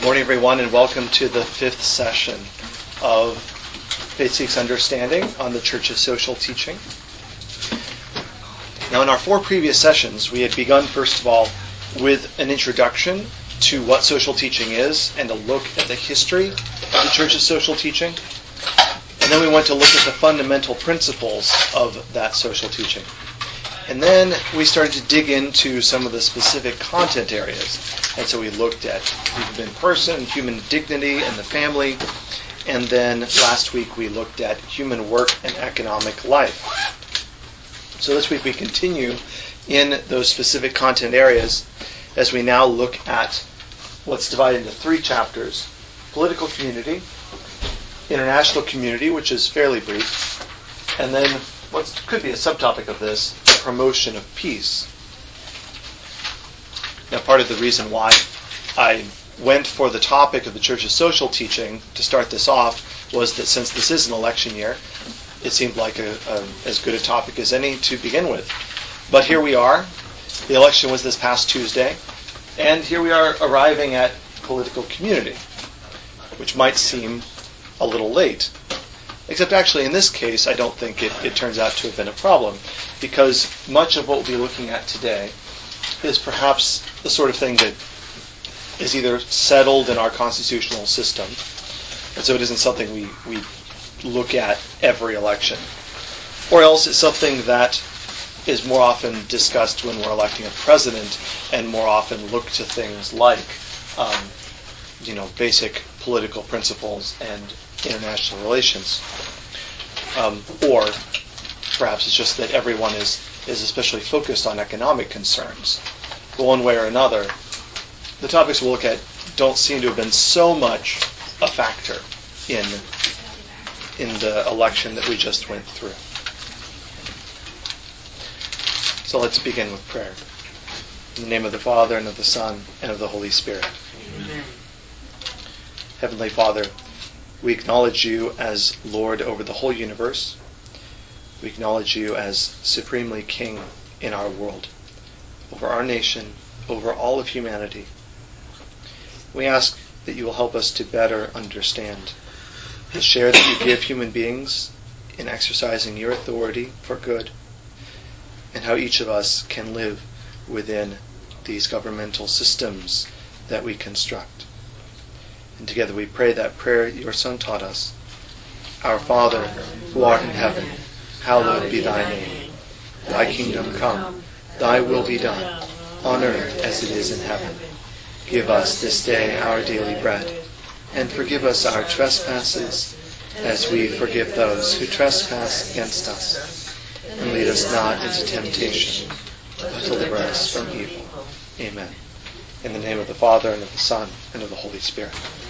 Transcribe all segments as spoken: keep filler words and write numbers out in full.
Morning, everyone, and welcome to the fifth session of Faith Seeks Understanding on the Church's social teaching. Now, in our four previous sessions, we had begun, first of all, with an introduction to what social teaching is and a look at the history of the Church's social teaching. And then we went to look at the fundamental principles of that social teaching. And then we started to dig into some of the specific content areas. And so we looked at human person, human dignity, and the family. And then last week we looked at human work and economic life. So this week we continue in those specific content areas as we now look at what's divided into three chapters: political community, international community, which is fairly brief, and then what could be a subtopic of this, promotion of peace. Now, part of the reason why I went for the topic of the Church's social teaching to start this off was that since this is an election year, it seemed like a, a, as good a topic as any to begin with. But here we are. The election was this past Tuesday, and here we are arriving at political community, which might seem a little late. Except actually in this case, I don't think it, it turns out to have been a problem, because much of what we'll be looking at today is perhaps the sort of thing that is either settled in our constitutional system, and so it isn't something we, we look at every election, or else it's something that is more often discussed when we're electing a president, and more often look to things like um, you know, basic political principles and international relations. Um, or perhaps it's just that everyone is, is especially focused on economic concerns. But one way or another, the topics we'll look at don't seem to have been so much a factor in, in the election that we just went through. So let's begin with prayer. In the name of the Father, and of the Son, and of the Holy Spirit. Amen. Heavenly Father, we acknowledge you as Lord over the whole universe. We acknowledge you as supremely King in our world, over our nation, over all of humanity. We ask that you will help us to better understand the share that you give human beings in exercising your authority for good, and how each of us can live within these governmental systems that we construct. And together we pray that prayer your Son taught us. Our Father, who art in heaven, hallowed be thy name. Thy kingdom come, thy will be done, on earth as it is in heaven. Give us this day our daily bread, and forgive us our trespasses, as we forgive those who trespass against us. And lead us not into temptation, but deliver us from evil. Amen. In the name of the Father, and of the Son, and of the Holy Spirit.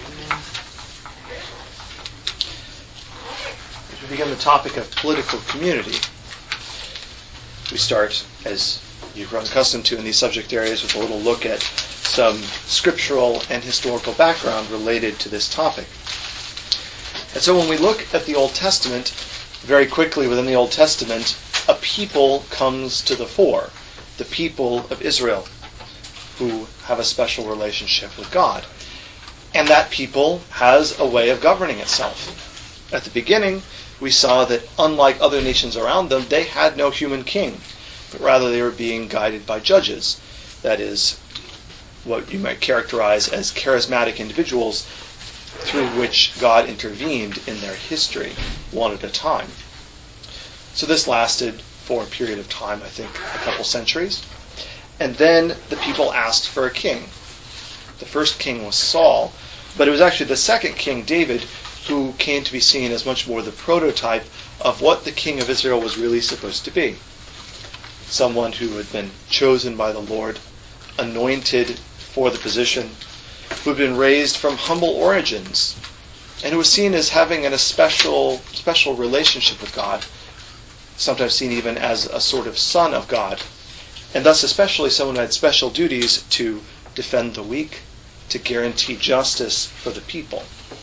As we begin the topic of political community, we start, as you've grown accustomed to in these subject areas, with a little look at some scriptural and historical background related to this topic. And so when we look at the Old Testament, very quickly within the Old Testament, a people comes to the fore, the people of Israel, who have a special relationship with God. And that people has a way of governing itself. At the beginning, we saw that unlike other nations around them, they had no human king, but rather they were being guided by judges. That is, what you might characterize as charismatic individuals through which God intervened in their history, one at a time. So this lasted for a period of time, I think a couple centuries. And then the people asked for a king. The first king was Saul, but it was actually the second king, David, who came to be seen as much more the prototype of what the king of Israel was really supposed to be. Someone who had been chosen by the Lord, anointed for the position, who had been raised from humble origins, and who was seen as having an, a special, special relationship with God, sometimes seen even as a sort of son of God, and thus especially someone who had special duties to defend the weak, to guarantee justice for the people.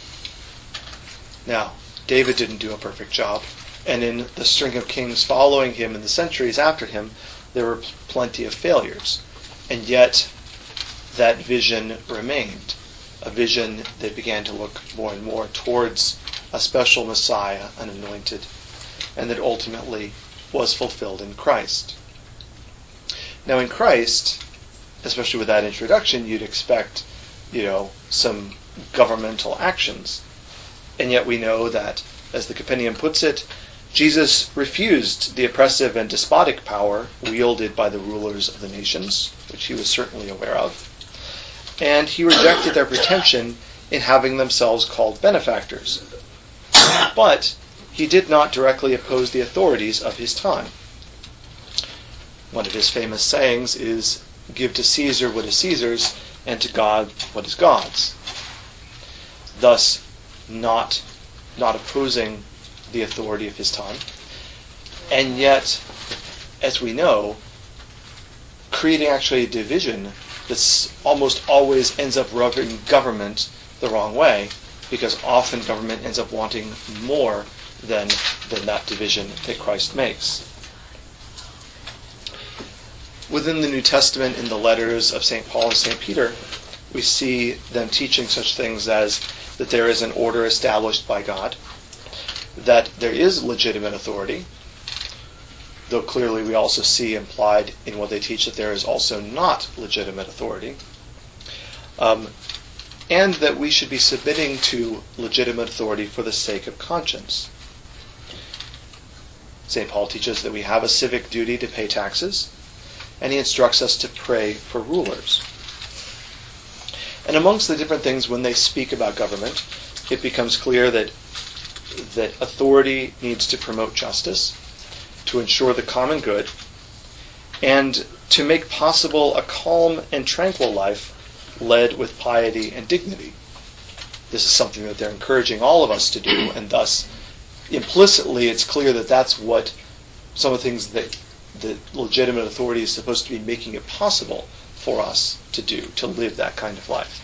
Now, David didn't do a perfect job, and in the string of kings following him in the centuries after him, there were plenty of failures. And yet, that vision remained a vision that began to look more and more towards a special Messiah, an anointed, and that ultimately was fulfilled in Christ. Now in Christ, especially with that introduction, you'd expect, you know, some governmental actions. And yet we know that, as the Compendium puts it, Jesus refused the oppressive and despotic power wielded by the rulers of the nations, which he was certainly aware of, and he rejected their pretension in having themselves called benefactors. But he did not directly oppose the authorities of his time. One of his famous sayings is, "Give to Caesar what is Caesar's, and to God what is God's." Thus, not, not opposing the authority of his time, and yet, as we know, creating actually a division that almost always ends up rubbing government the wrong way, because often government ends up wanting more than, than that division that Christ makes. Within the New Testament, in the letters of Saint Paul and Saint Peter, we see them teaching such things as that there is an order established by God, that there is legitimate authority, though clearly we also see implied in what they teach that there is also not legitimate authority, um, and that we should be submitting to legitimate authority for the sake of conscience. Saint Paul teaches that we have a civic duty to pay taxes, and he instructs us to pray for rulers. And amongst the different things when they speak about government, it becomes clear that that authority needs to promote justice, to ensure the common good, and to make possible a calm and tranquil life led with piety and dignity. This is something that they're encouraging all of us to do, and thus implicitly it's clear that that's what some of the things that the legitimate authority is supposed to be making it possible for us to do, to live that kind of life.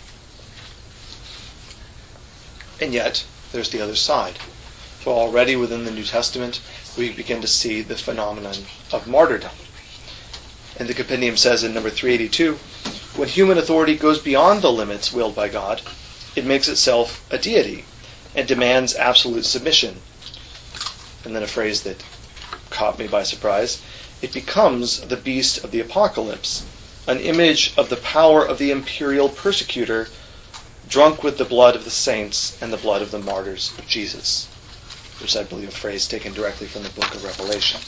And yet, there's the other side. So already within the New Testament, we begin to see the phenomenon of martyrdom. And the Compendium says in number three eighty-two, when human authority goes beyond the limits willed by God, it makes itself a deity and demands absolute submission. And then a phrase that caught me by surprise, it becomes the beast of the apocalypse, an image of the power of the imperial persecutor, drunk with the blood of the saints and the blood of the martyrs of Jesus. Which I believe a phrase taken directly from the book of Revelation.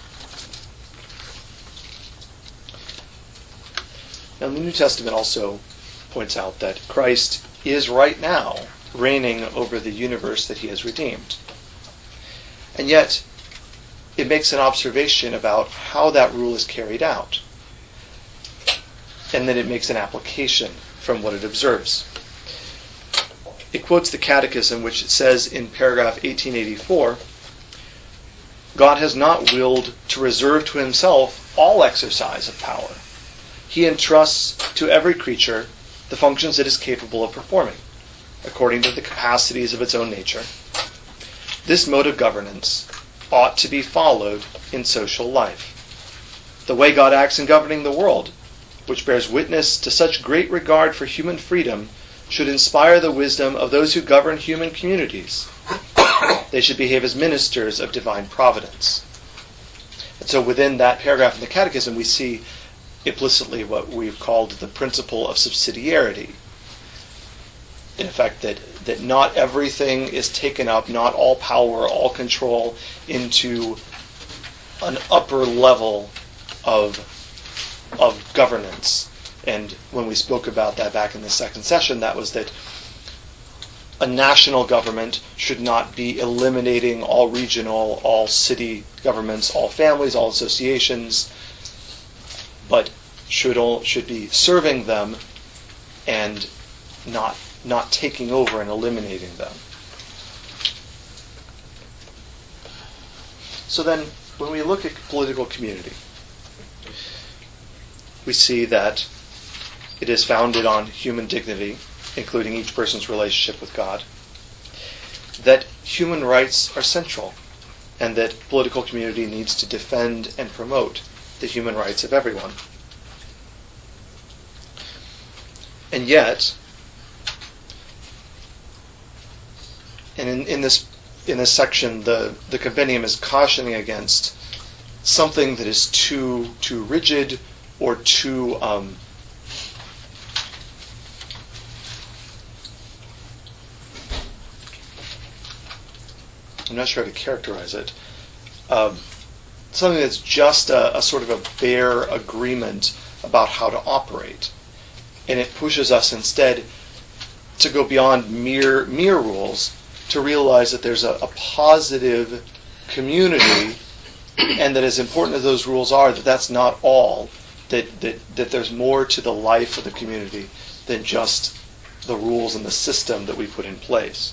Now the New Testament also points out that Christ is right now reigning over the universe that he has redeemed. And yet, it makes an observation about how that rule is carried out. And then it makes an application from what it observes. It quotes the Catechism, which says in paragraph eighteen eighty-four, God has not willed to reserve to himself all exercise of power. He entrusts to every creature the functions it is capable of performing, according to the capacities of its own nature. This mode of governance ought to be followed in social life. The way God acts in governing the world, which bears witness to such great regard for human freedom, should inspire the wisdom of those who govern human communities. They should behave as ministers of divine providence. And so within that paragraph in the Catechism, we see implicitly what we've called the principle of subsidiarity. In effect, that, that not everything is taken up, not all power, all control, into an upper level of, of governance. And when we spoke about that back in the second session, that was that a national government should not be eliminating all regional, all city governments, all families, all associations, but should all, should be serving them and not not taking over and eliminating them. So then, when we look at political community, we see that it is founded on human dignity, including each person's relationship with God, that human rights are central, and that political community needs to defend and promote the human rights of everyone. And yet, And in, in this in this section, the, the compendium is cautioning against something that is too too rigid or too um, I'm not sure how to characterize it. Um, something that's just a, a sort of a bare agreement about how to operate. And it pushes us instead to go beyond mere mere rules, to realize that there's a, a positive community, and that as important as those rules are, that that's not all, that, that, that there's more to the life of the community than just the rules and the system that we put in place.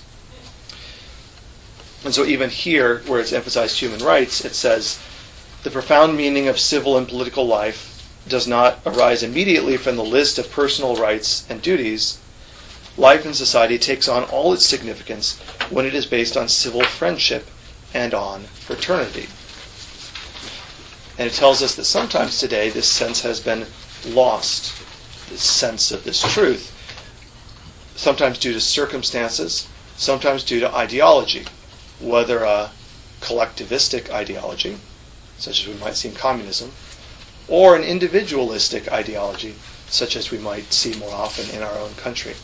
And so even here, where it's emphasized human rights, it says, the profound meaning of civil and political life does not arise immediately from the list of personal rights and duties. Life in society takes on all its significance when it is based on civil friendship and on fraternity. And it tells us that sometimes today this sense has been lost, this sense of this truth, sometimes due to circumstances, sometimes due to ideology, whether a collectivistic ideology, such as we might see in communism, or an individualistic ideology, such as we might see more often in our own country.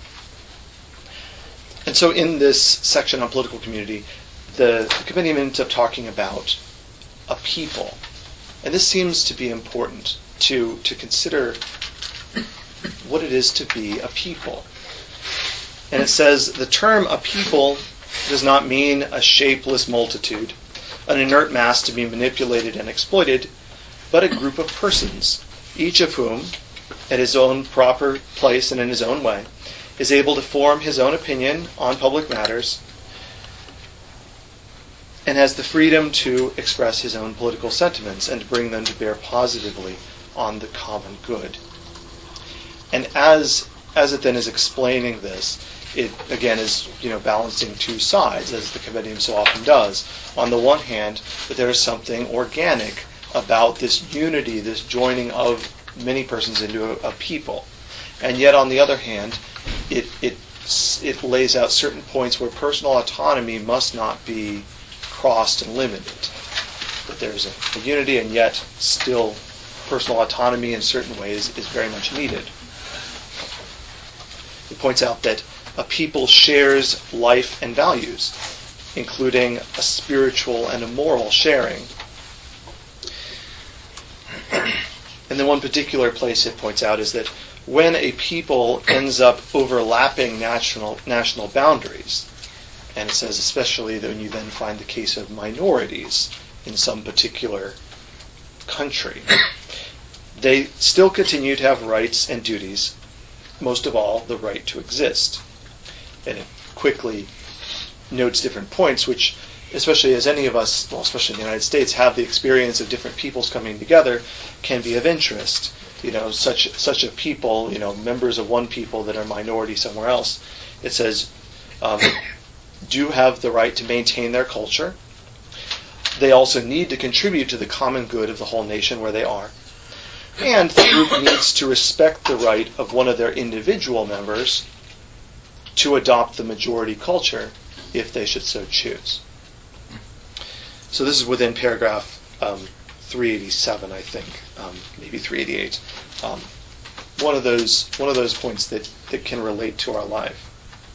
And so in this section on political community, the, the compendium ends up talking about a people. And this seems to be important to, to consider what it is to be a people. And it says, the term a people does not mean a shapeless multitude, an inert mass to be manipulated and exploited, but a group of persons, each of whom, at his own proper place and in his own way, is able to form his own opinion on public matters and has the freedom to express his own political sentiments and to bring them to bear positively on the common good. And as as it then is explaining this, it again is, you know, balancing two sides, as the compendium so often does. On the one hand, that there is something organic about this unity, this joining of many persons into a, a people. And yet on the other hand, it it it lays out certain points where personal autonomy must not be crossed and limited. That there's a, a unity, and yet still personal autonomy in certain ways is very much needed. It points out that a people shares life and values, including a spiritual and a moral sharing. And then one particular place it points out is that when a people ends up overlapping national national boundaries, and it says especially that when you then find the case of minorities in some particular country, they still continue to have rights and duties, most of all the right to exist. And it quickly notes different points, which, especially as any of us, well, especially in the United States, have the experience of different peoples coming together, can be of interest. You know, such such a people, you know, members of one people that are minority somewhere else, it says, um, do have the right to maintain their culture. They also need to contribute to the common good of the whole nation where they are. And the group needs to respect the right of one of their individual members to adopt the majority culture if they should so choose. So this is within paragraph um, three eighty-seven, I think, um, maybe three eighty-eight. Um, one of those one of those points that, that can relate to our life.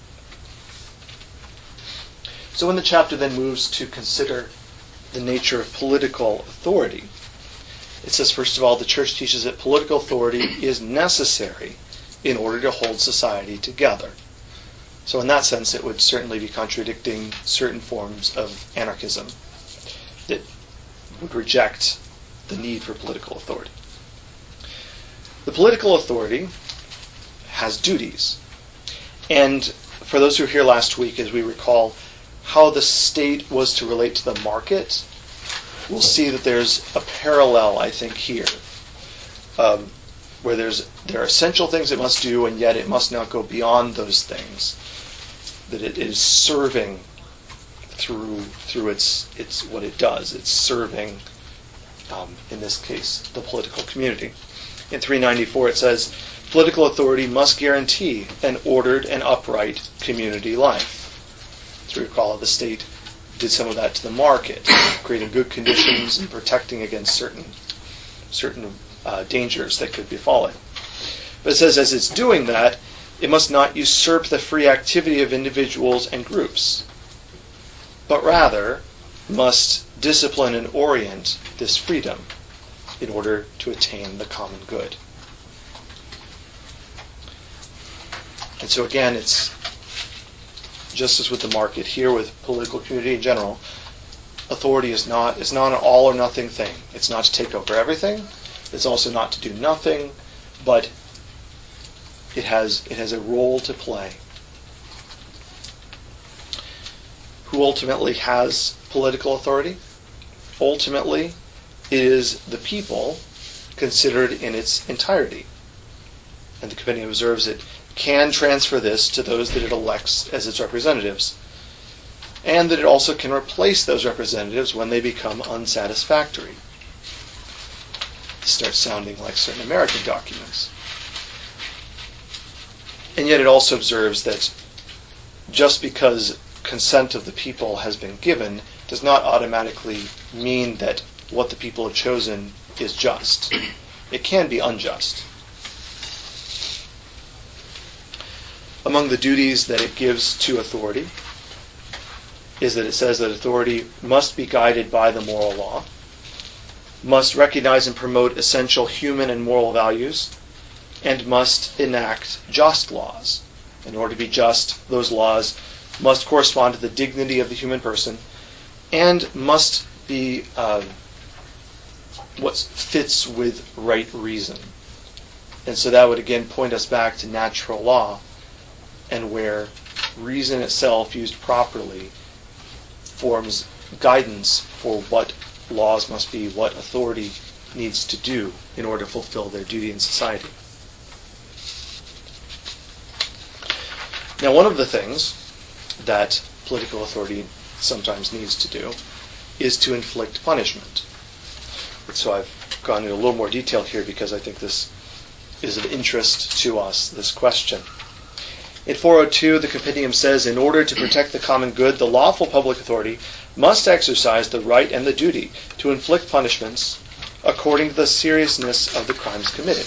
So when the chapter then moves to consider the nature of political authority, it says, first of all, the church teaches that political authority is necessary in order to hold society together. So in that sense, it would certainly be contradicting certain forms of anarchism that would reject the need for political authority. The political authority has duties. And for those who were here last week, as we recall how the state was to relate to the market, we'll see that there's a parallel, I think, here, um, where there's there are essential things it must do, and yet it must not go beyond those things. That it is serving through through its its what it does. It's serving, um, in this case, the political community. In three ninety-four, it says, political authority must guarantee an ordered and upright community life. As we recall, the state did some of that to the market, creating good conditions and protecting against certain certain uh, dangers that could befall it. But it says, as it's doing that, it must not usurp the free activity of individuals and groups, but rather must discipline and orient this freedom in order to attain the common good. And so again, it's just as with the market, here with political community in general, authority is not is not an all or nothing thing. It's not to take over everything. It's also not to do nothing, but it has it has a role to play. Who ultimately has political authority? Ultimately, it is the people considered in its entirety. And the compendium observes it can transfer this to those that it elects as its representatives, and that it also can replace those representatives when they become unsatisfactory. This starts sounding like certain American documents. And yet it also observes that just because consent of the people has been given does not automatically mean that what the people have chosen is just. It can be unjust. Among the duties that it gives to authority is that it says that authority must be guided by the moral law, must recognize and promote essential human and moral values, and must enact just laws. In order to be just, those laws must correspond to the dignity of the human person and must be uh, what fits with right reason. And so that would again point us back to natural law, and where reason itself, used properly, forms guidance for what laws must be, what authority needs to do in order to fulfill their duty in society. Now, one of the things that political authority sometimes needs to do is to inflict punishment. So I've gone into a little more detail here because I think this is of interest to us, this question. In four oh two, the compendium says, in order to protect the common good, the lawful public authority must exercise the right and the duty to inflict punishments according to the seriousness of the crimes committed.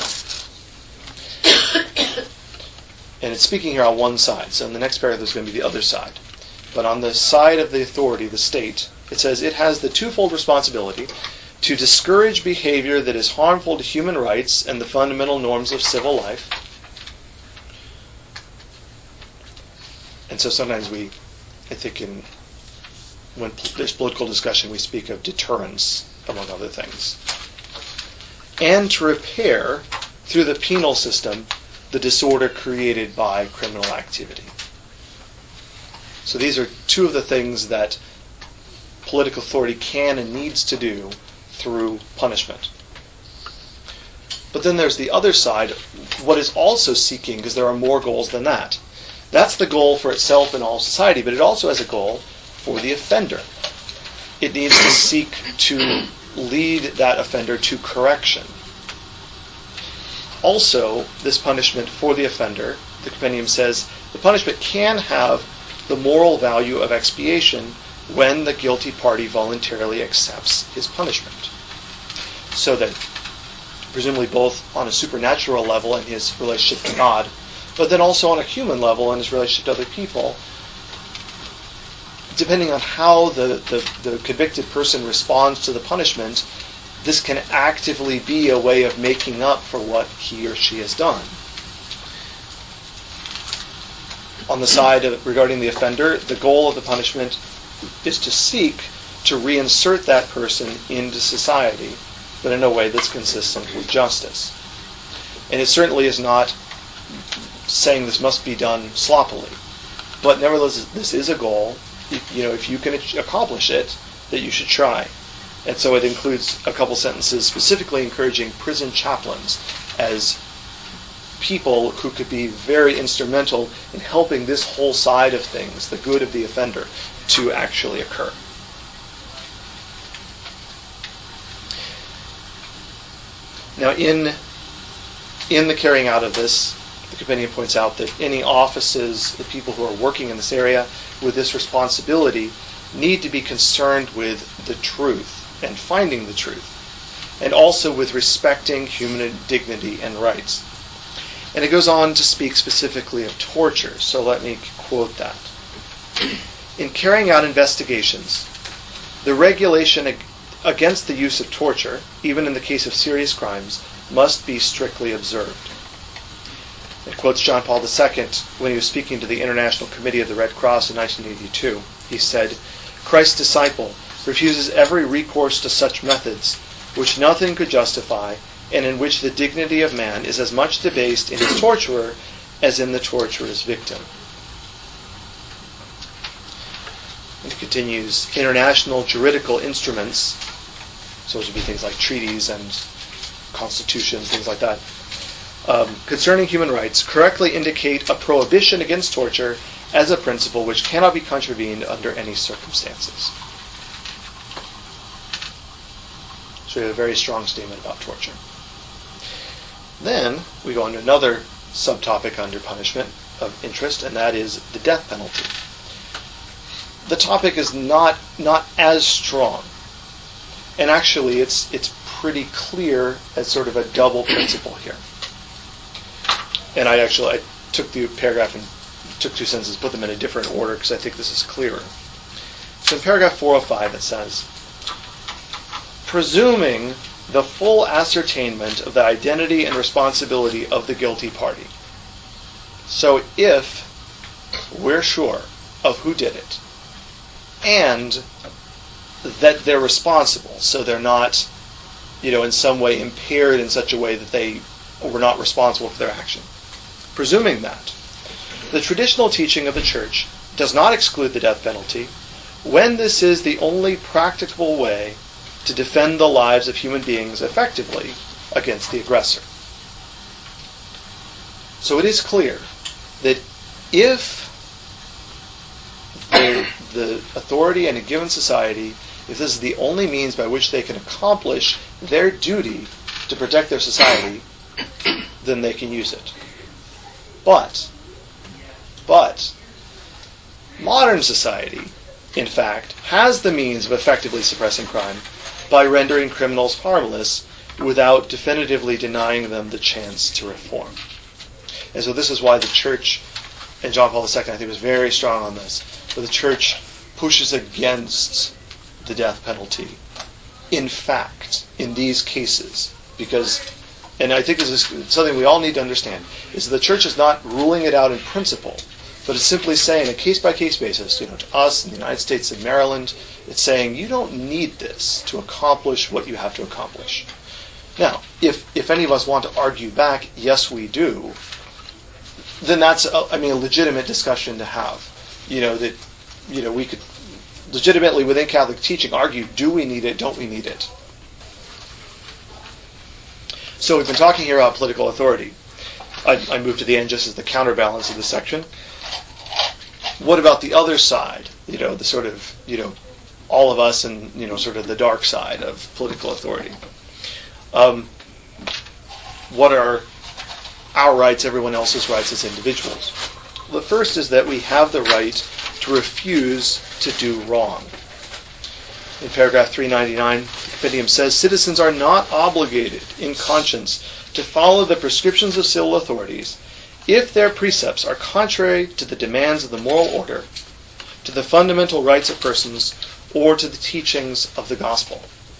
And it's speaking here on one side, so in the next paragraph there's going to be the other side. But on the side of the authority, the state, it says it has the twofold responsibility to discourage behavior that is harmful to human rights and the fundamental norms of civil life. And so sometimes we, I think in, when there's political discussion, we speak of deterrence, among other things. And to repair, through the penal system, the disorder created by criminal activity. So these are two of the things that political authority can and needs to do through punishment. But then there's the other side, what is also seeking, because there are more goals than that. That's the goal for itself and all society, but it also has a goal for the offender. It needs to seek to lead that offender to correction. Also, this punishment for the offender, the compendium says, the punishment can have the moral value of expiation when the guilty party voluntarily accepts his punishment. So that, presumably both on a supernatural level in his relationship to God, but then also on a human level in his relationship to other people, depending on how the, the, the convicted person responds to the punishment, this can actively be a way of making up for what he or she has done. On the side of, regarding the offender, the goal of the punishment is to seek to reinsert that person into society, but in a way that's consistent with justice. And it certainly is not saying this must be done sloppily, but nevertheless, this is a goal. You know, if you can accomplish it, that you should try. And so it includes a couple sentences specifically encouraging prison chaplains as people who could be very instrumental in helping this whole side of things, the good of the offender, to actually occur. Now, in in the carrying out of this, the compendium points out that any offices, the people who are working in this area with this responsibility, need to be concerned with the truth and finding the truth, and also with respecting human dignity and rights. And it goes on to speak specifically of torture, so let me quote that. In carrying out investigations, the regulation ag- against the use of torture, even in the case of serious crimes, must be strictly observed. It quotes John Paul the Second when he was speaking to the International Committee of the Red Cross in nineteen eighty-two. He said, "Christ's disciple refuses every recourse to such methods which nothing could justify, and in which the dignity of man is as much debased in his torturer as in the torturer's victim." And it continues, international juridical instruments, so those would be things like treaties and constitutions, things like that, um, concerning human rights, correctly indicate a prohibition against torture as a principle which cannot be contravened under any circumstances. So we have a very strong statement about torture. Then we go on to another subtopic under punishment of interest, and that is the death penalty. The topic is not not as strong, and actually it's it's pretty clear as sort of a double principle here. And I actually I took the paragraph and took two sentences, put them in a different order because I think this is clearer. So in paragraph four oh five it says, presuming the full ascertainment of the identity and responsibility of the guilty party. So if we're sure of who did it, and that they're responsible, so they're not, you know, in some way impaired in such a way that they were not responsible for their action. Presuming that, the traditional teaching of the Church does not exclude the death penalty when this is the only practicable way to defend the lives of human beings effectively against the aggressor. So it is clear that if the, the authority in a given society, if this is the only means by which they can accomplish their duty to protect their society, then they can use it. But, but, modern society, in fact, has the means of effectively suppressing crime by rendering criminals harmless without definitively denying them the chance to reform. And so this is why the Church, and John Paul the Second I think was very strong on this, where the Church pushes against the death penalty, in fact, in these cases. Because, and I think this is something we all need to understand, is that the Church is not ruling it out in principle, but it's simply saying, on a case-by-case basis, you know, to us in the United States and Maryland, it's saying you don't need this to accomplish what you have to accomplish. Now, if if any of us want to argue back, yes, we do, then that's, a, I mean, a legitimate discussion to have. You know, that, you know, we could legitimately within Catholic teaching argue, do we need it, don't we need it? So we've been talking here about political authority. I, I moved to the end just as the counterbalance of the section. What about the other side? You know, the sort of, you know, all of us and, you know, sort of the dark side of political authority. Um, what are our rights, everyone else's rights as individuals? The first is that we have the right to refuse to do wrong. In paragraph three ninety-nine, the compendium says, citizens are not obligated in conscience to follow the prescriptions of civil authorities if their precepts are contrary to the demands of the moral order, to the fundamental rights of persons, or to the teachings of the gospel.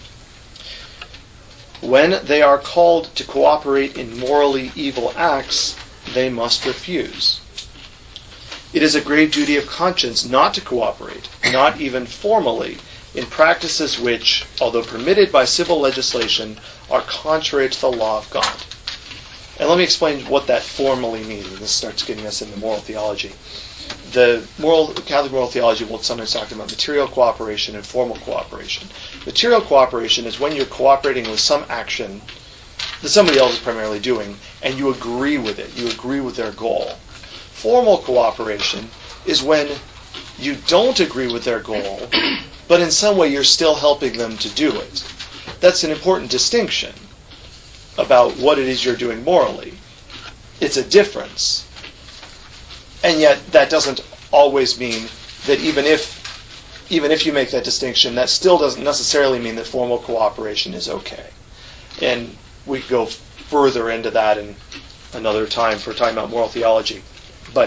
When they are called to cooperate in morally evil acts, they must refuse. It is a grave duty of conscience not to cooperate, not even formally, in practices which, although permitted by civil legislation, are contrary to the law of God. And let me explain what that formally means, and this starts getting us into moral theology. The moral Catholic moral theology will sometimes talk about material cooperation and formal cooperation. Material cooperation is when you're cooperating with some action that somebody else is primarily doing, and you agree with it. You agree with their goal. Formal cooperation is when you don't agree with their goal, but in some way you're still helping them to do it. That's an important distinction about what it is you're doing morally. it's a difference. And yet that doesn't always mean that even if even if you make that distinction, that still doesn't necessarily mean that formal cooperation is okay. And we could go further into that in another time for talking about moral theology. But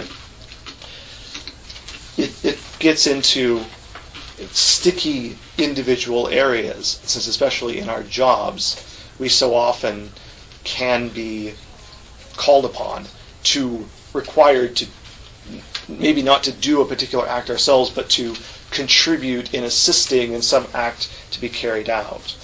it, it gets into sticky individual areas, since especially in our jobs, we so often can be called upon to, required to, maybe not to do a particular act ourselves, but to contribute in assisting in some act to be carried out.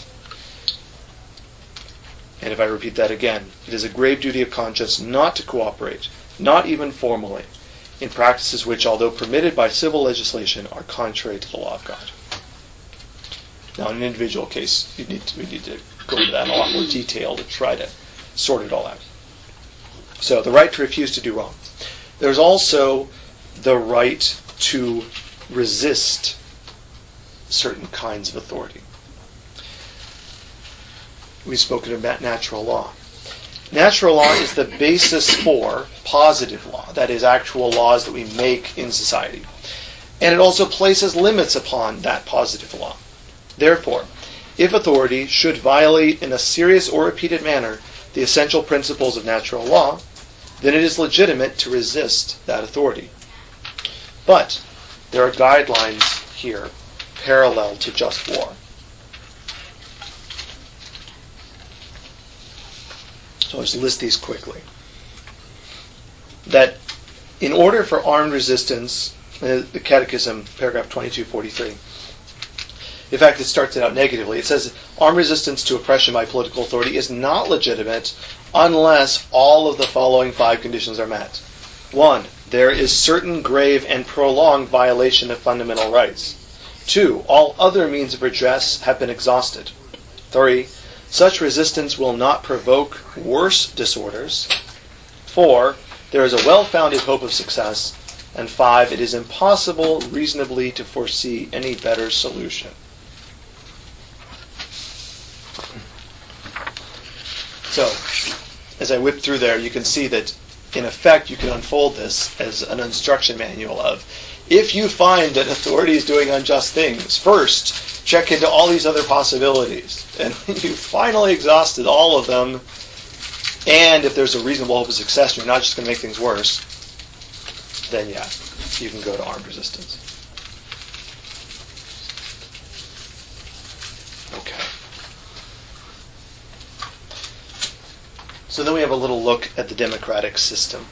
And if I repeat that again, it is a grave duty of conscience not to cooperate, not even formally, in practices which, although permitted by civil legislation, are contrary to the law of God. Now, in an individual case, you need to, we need to go into that in a lot more detail to try to sort it all out. So, the right to refuse to do wrong. There's also the right to resist certain kinds of authority. We've spoken about natural law. Natural law is the basis for positive law, that is, actual laws that we make in society. And it also places limits upon that positive law. Therefore, if authority should violate in a serious or repeated manner the essential principles of natural law, then it is legitimate to resist that authority. But there are guidelines here parallel to just war. So I'll just list these quickly. That in order for armed resistance, uh, the Catechism, paragraph twenty-two forty-three, in fact, it starts it out negatively. It says, armed resistance to oppression by political authority is not legitimate unless all of the following five conditions are met. One, there is certain grave and prolonged violation of fundamental rights. Two, all other means of redress have been exhausted. Three, such resistance will not provoke worse disorders. Four, there is a well-founded hope of success. And five, it is impossible reasonably to foresee any better solution. So, as I whip through there, you can see that, in effect, you can unfold this as an instruction manual of, if you find that authority is doing unjust things, first, check into all these other possibilities. And when you've finally exhausted all of them, and if there's a reasonable hope of success, you're not just going to make things worse, then yeah, you can go to armed resistance. Okay. So then we have a little look at the democratic system.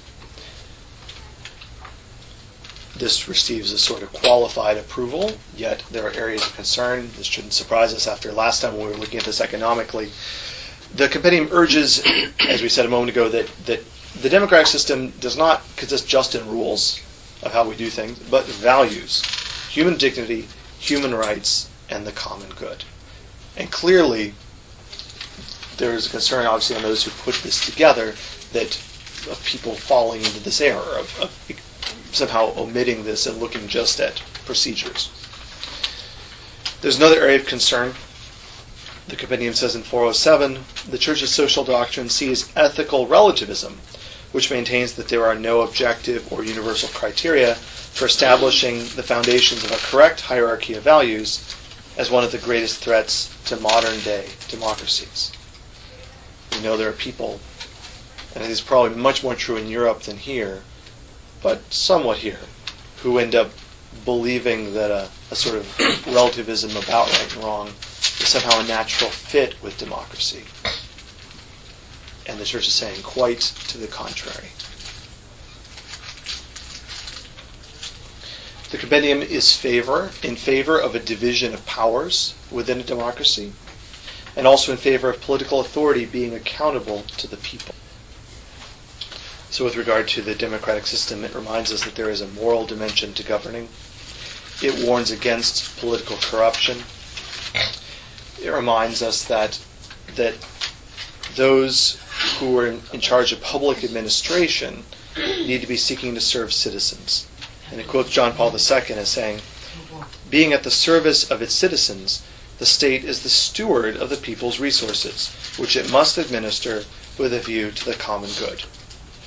This receives a sort of qualified approval, yet there are areas of concern. This shouldn't surprise us after last time when we were looking at this economically. The compendium urges, as we said a moment ago, that, that the democratic system does not consist just in rules of how we do things, but values, human dignity, human rights, and the common good. And clearly, there is a concern, obviously, on those who put this together, that of people falling into this error of, of somehow omitting this and looking just at procedures. There's another area of concern. The compendium says in four oh seven, the Church's social doctrine sees ethical relativism, which maintains that there are no objective or universal criteria for establishing the foundations of a correct hierarchy of values, as one of the greatest threats to modern-day democracies. We know there are people, and it is probably much more true in Europe than here, but somewhat here, who end up believing that a, a sort of relativism about right and wrong is somehow a natural fit with democracy. And the Church is saying quite to the contrary. The compendium is favor in favor of a division of powers within a democracy, and also in favor of political authority being accountable to the people. So with regard to the democratic system, it reminds us that there is a moral dimension to governing. It warns against political corruption. It reminds us that that those who are in, in charge of public administration need to be seeking to serve citizens. And it quotes John Paul the Second as saying, being at the service of its citizens, the state is the steward of the people's resources, which it must administer with a view to the common good.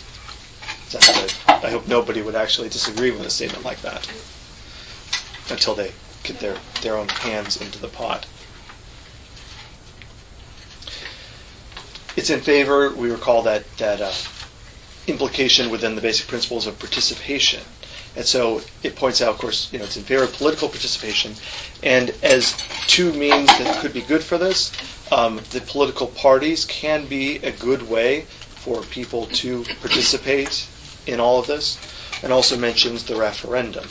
That's good. I hope nobody would actually disagree with a statement like that until they get their, their own hands into the pot. It's in favor, we recall that, that uh, implication within the basic principles of participation. And so it points out, of course, you know, it's in favor of political participation. And as two means that could be good for this, um, the political parties can be a good way for people to participate in all of this, and also mentions the referendum.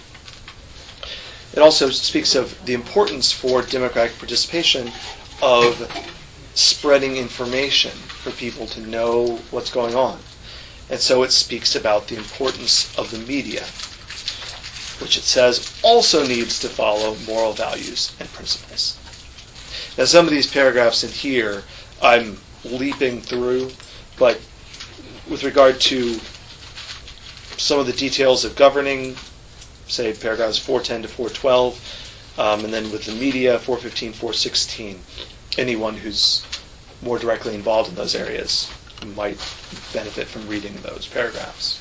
It also speaks of the importance for democratic participation of spreading information for people to know what's going on. And so it speaks about the importance of the media, which it says also needs to follow moral values and principles. Now, some of these paragraphs in here I'm leaping through, but with regard to some of the details of governing, say paragraphs four ten to four twelve, um, and then with the media, four fifteen, four sixteen, anyone who's more directly involved in those areas might benefit from reading those paragraphs.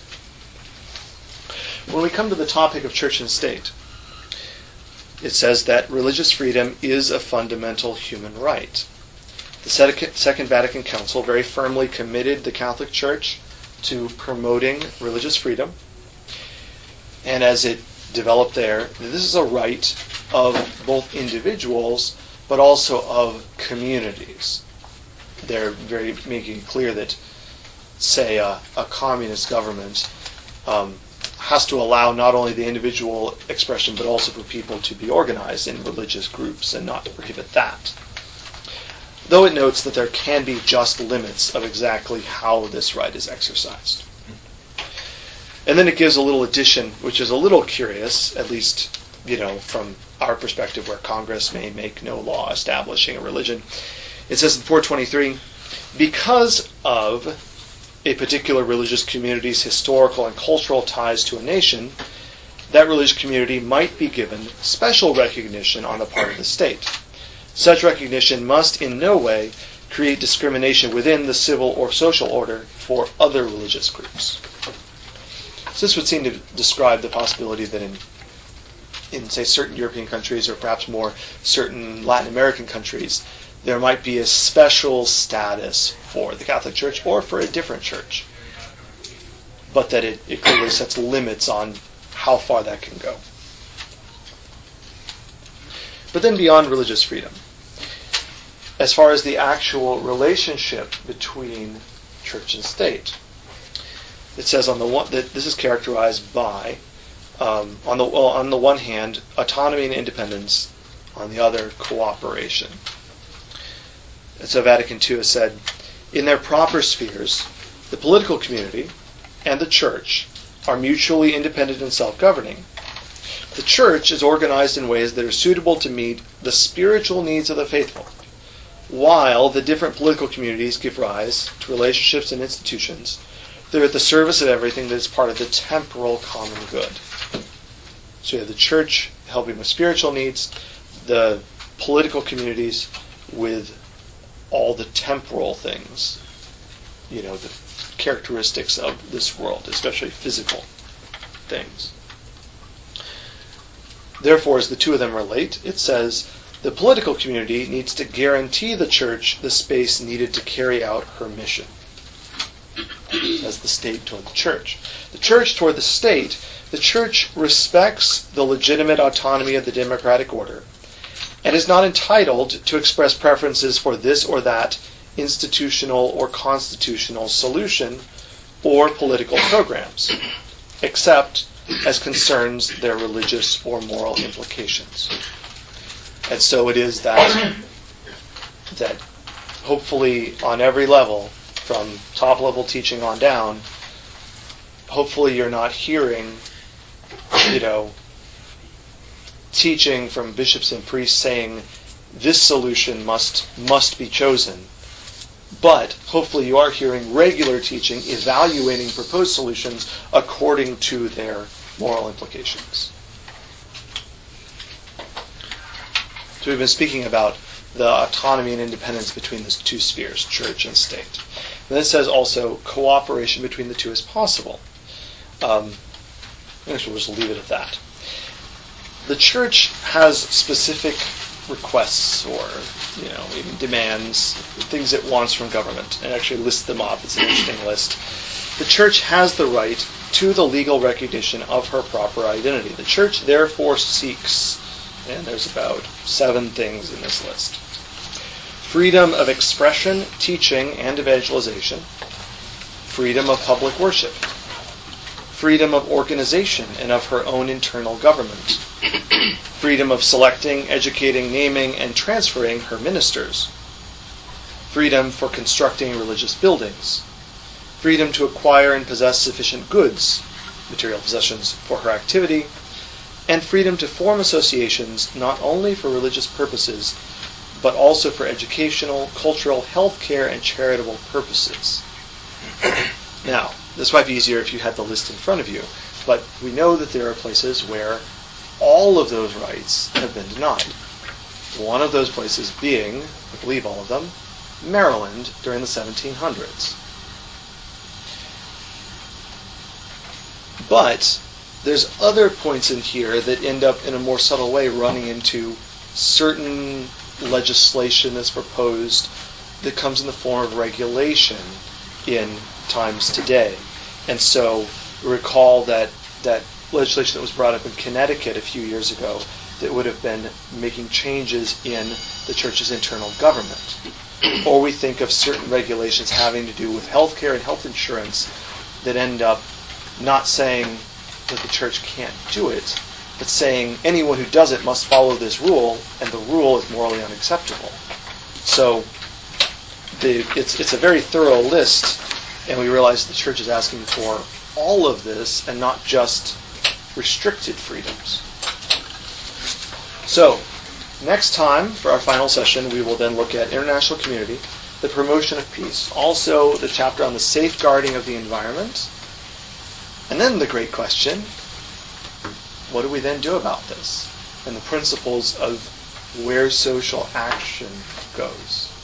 When we come to the topic of church and state, it says that religious freedom is a fundamental human right. The Second Vatican Council very firmly committed the Catholic Church to promoting religious freedom, and as it developed there, this is a right of both individuals but also of communities. They're very making it clear that, say, a, a communist government um, has to allow not only the individual expression but also for people to be organized in religious groups and not to prohibit that. Though it notes that there can be just limits of exactly how this right is exercised. And then it gives a little addition, which is a little curious, at least, you know, from our perspective, where Congress may make no law establishing a religion. It says in four twenty-three, because of a particular religious community's historical and cultural ties to a nation, that religious community might be given special recognition on the part of the state. Such recognition must in no way create discrimination within the civil or social order for other religious groups. So this would seem to describe the possibility that in, in say, certain European countries, or perhaps more certain Latin American countries, there might be a special status for the Catholic Church or for a different church, but that it, it clearly sets limits on how far that can go. But then beyond religious freedom, as far as the actual relationship between church and state, it says on the one that this is characterized by, um, on the well, on the one hand, autonomy and independence, on the other, cooperation. And so Vatican Two has said, in their proper spheres, the political community and the church are mutually independent and self-governing. The church is organized in ways that are suitable to meet the spiritual needs of the faithful, while the different political communities give rise to relationships and institutions that are at the service of everything that is part of the temporal common good. So you have the church helping with spiritual needs, the political communities with all the temporal things, you know, the characteristics of this world, especially physical things. Therefore, as the two of them relate, it says, the political community needs to guarantee the church the space needed to carry out her mission. As the state toward the church. The church toward the state, the church respects the legitimate autonomy of the democratic order and is not entitled to express preferences for this or that institutional or constitutional solution or political programs, except as concerns their religious or moral implications. And so it is that that hopefully on every level, from top level teaching on down, hopefully you're not hearing, you know, teaching from bishops and priests saying this solution must must be chosen. But hopefully you are hearing regular teaching evaluating proposed solutions according to their moral implications. So we've been speaking about the autonomy and independence between the two spheres, church and state. And then it says also cooperation between the two is possible. Um, actually, we'll just leave it at that. The church has specific requests or, you know, even demands, things it wants from government, and actually lists them off. It's an interesting list. The church has the right to the legal recognition of her proper identity. The church therefore seeks, and there's about seven things in this list: freedom of expression, teaching, and evangelization, freedom of public worship, freedom of organization and of her own internal government, freedom of selecting, educating, naming, and transferring her ministers, freedom for constructing religious buildings, freedom to acquire and possess sufficient goods, material possessions, for her activity, and freedom to form associations not only for religious purposes, but also for educational, cultural, healthcare, and charitable purposes. Now, this might be easier if you had the list in front of you, but we know that there are places where all of those rights have been denied. One of those places being, I believe all of them, Maryland during the seventeen hundreds. But there's other points in here that end up in a more subtle way running into certain legislation that's proposed that comes in the form of regulation in times today. And so recall that that legislation that was brought up in Connecticut a few years ago that would have been making changes in the church's internal government. Or we think of certain regulations having to do with healthcare and health insurance that end up not saying that the church can't do it, but saying anyone who does it must follow this rule, and the rule is morally unacceptable. So the, it's it's a very thorough list, and we realize the church is asking for all of this and not just restricted freedoms. So, next time, for our final session, we will then look at international community, the promotion of peace, also the chapter on the safeguarding of the environment, and then the great question, what do we then do about this? And the principles of where social action goes.